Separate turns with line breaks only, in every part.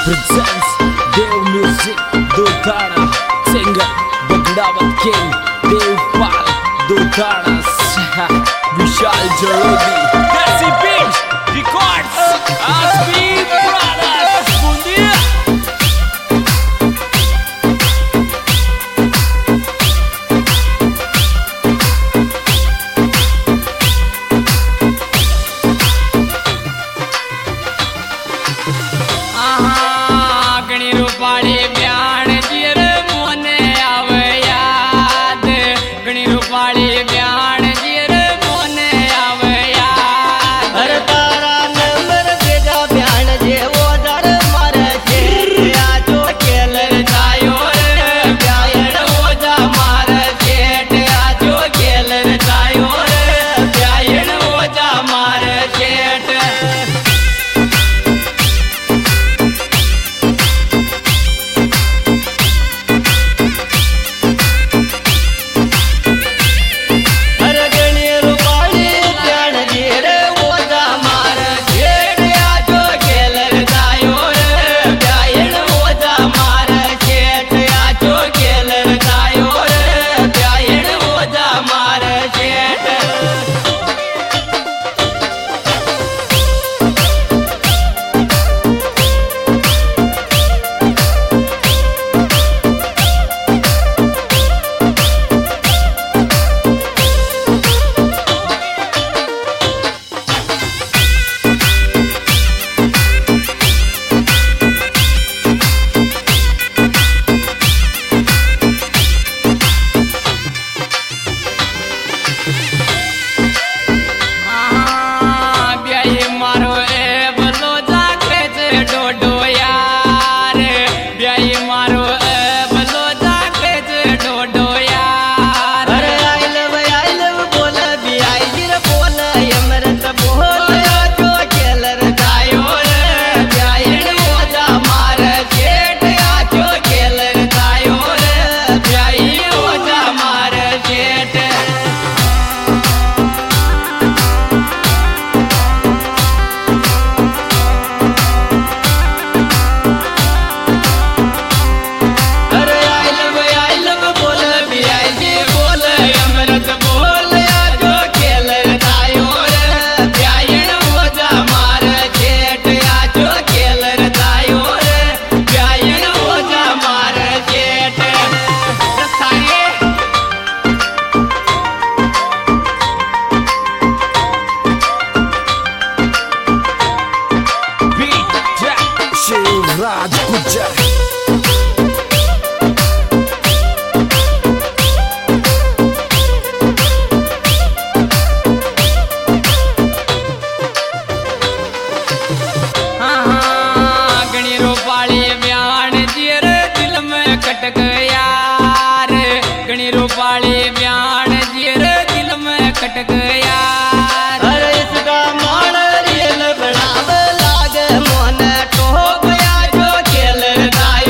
presents Dev Music Dultana singer Bagdavat King Devpal Dultana Vishal Jalodi Desi Beats Records Aspi Brothers Bundia
Rupali ब्याण जीर मोने आवे याद गणी रूपाली ब्याण जीर मोने आवे याद
हर तारा नंबर भेजा ब्याण जेवो दर मारे छे आजो केलर जायो रे ब्यायण ओजा मारे छेट आजो केलर जायो रे ब्यायण ओजा मारे छेट
Raj Gujar
गणी रूपाली ब्याण जीर दिल में कटक यार गणी रूपाली ब्याण जीर दिल में कटक यार
अरे इसका मान रियल बनाव लागे मोने ठोक आजो केलर जायो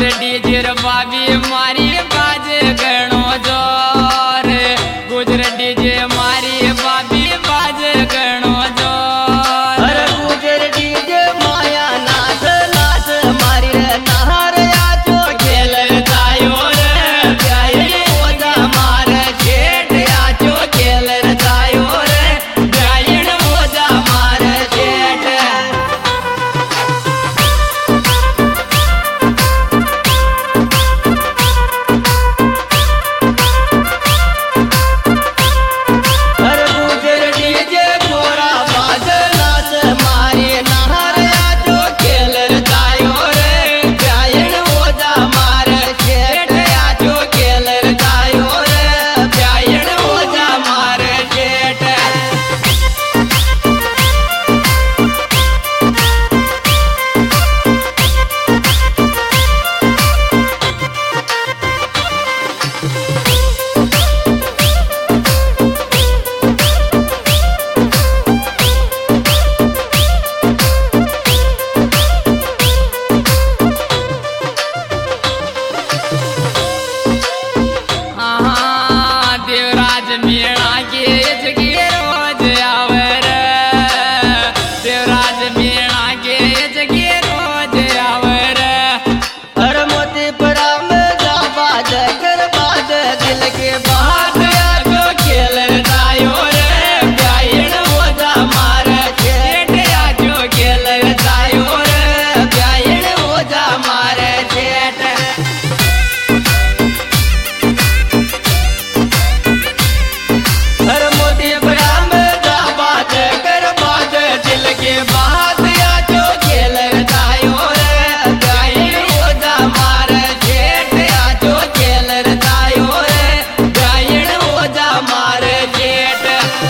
गुजर डीजे बाबी मारी बाज गणो जोर गुजर डीजे मारी बाबी बाज गणो जोर
अरे गुजर डीजे माया नाच नाच मारी रे नहार आजो खेल जायो रे ब्यायण ओजा मार जेठ आजो खेल जायो रे ब्यायण ओजा मार जेठ अरे गुजर डीजे गोरा बाज नाच मारी नहार आजो खेल जायो रे ब्यायण ओजा मार जेठ आजो खेल जायो रे ब्यायण ओजा मार जेठ
देवराज मीणा के जगे रोज आवर देवराज मीणा के जगे रोज आवर
अरे मोतीपुरा में जा बाज कर बाज दिल के बात आजो खेल जायो रे ब्यायण ओजा मार जेठ आजो खेल जायो रे ब्यायण ओजा मार जेठ हर मोतीपुरा में जा बाज कर बाज दिल के बात आजो खेल जायो रे ब्यायण ओजा मार जेठ आजो खेल जायो रे ब्यायण ओजा मार जेठ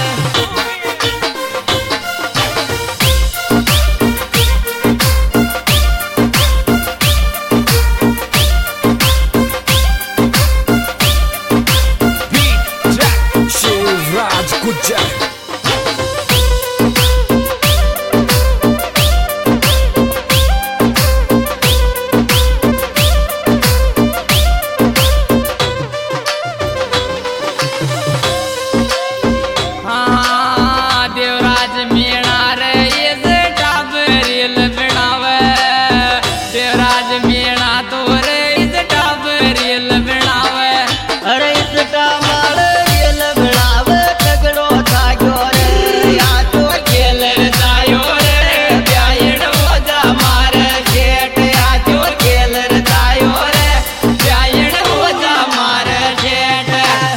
Beat Jack Shivraj Gujjar.
Devraj Meena रे इस टाबरील बनावे देवराज मीणा तो रे इस टाबरील बनावे
अरे इसका मार गेल बनावे तगड़ो थाक्यो रे आजो खेल जायो रे ब्यायण ओजा मार जेठ आजो खेल जायो रे ब्यायण ओजा मार जेठ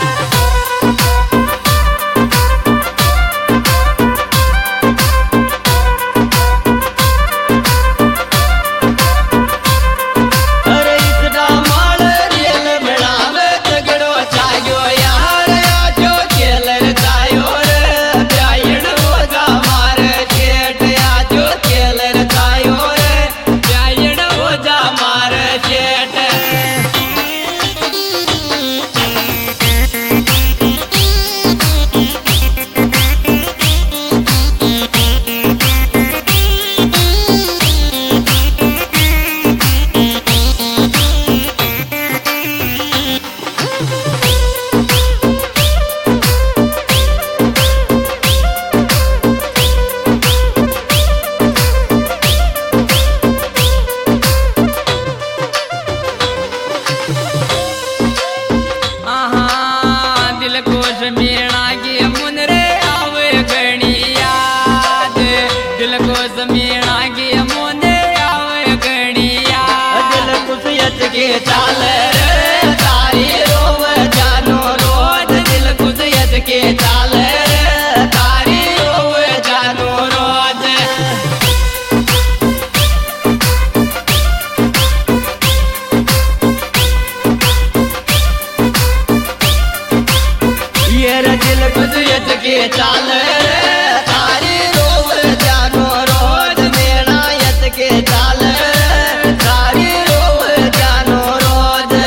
अरे इसका मार गेल बनावे तगड़ो थाक्यो यार आजो खेल जायो रे ब्यायण ओजा मार जेठ आजो खेल जायो रे ब्यायण ओजा मार जेठ
दिल कोश मीणा की मुनरे आवे गणी याद दिल कोश मीणा की मुने आवे गणी याद
दिल खुशियत के चाल रे तारी रोव जानो रोज दिल खुशियत के चाल रे तारी रोव जानो रोज ये रे दिल खुशियत के चाल रे तारी रोव जानो रोज मेरा यत के चाल रे तारी रोव जानो रोज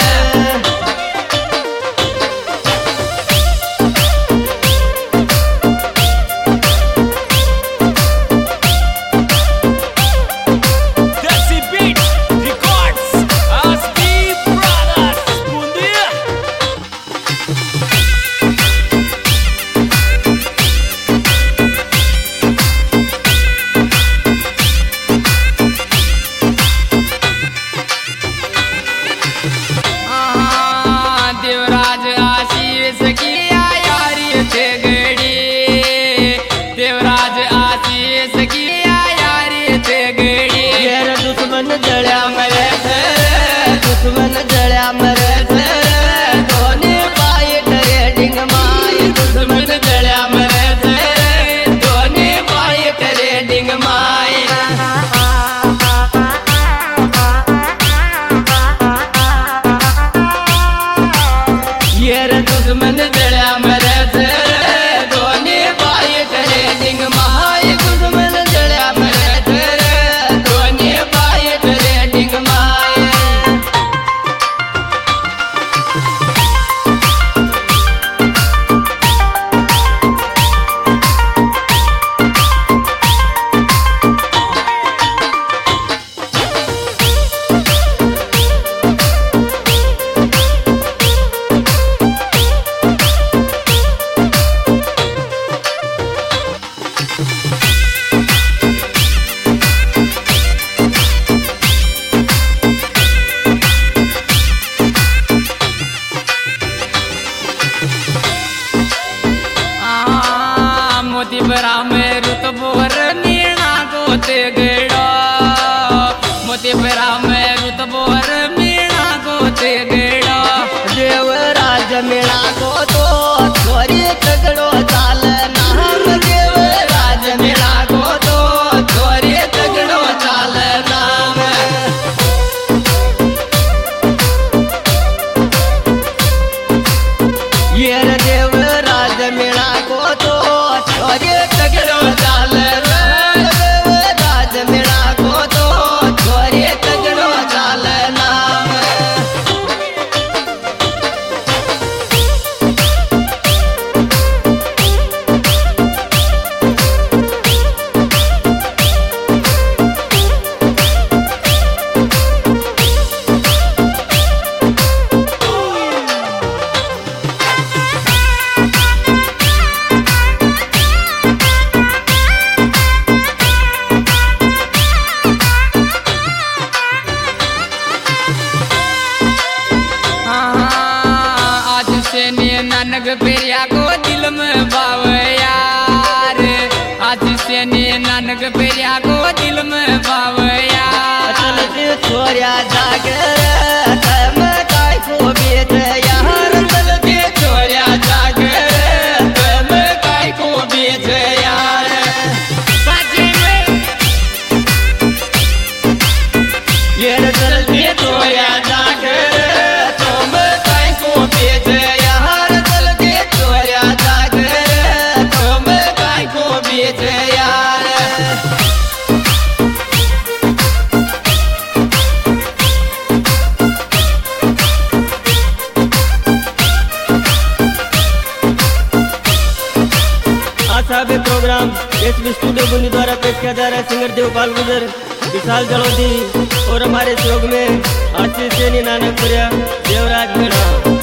नानक पेरिया को दिल में भाव यार आशीष ने नानक पेरिया को दिल में भाव यार
चलते छोरिया जागर तम काय को बेच यार चलते
छोरिया जागर तम काय को बेच यार
ये चलते छोरिया जागर तम काय को बेच यार चलते छोरिया जागर तम काय को बेच यार साहब प्रोग्राम एसबी स्टूडियो बुंदी द्वारा पेश किया जा रहा है। सिंगर देवपाल गुजर, विशाल जलोधी और हमारे सहयोग में आशीष सैनी, नानक पुरिया, देवराज मेड़ा।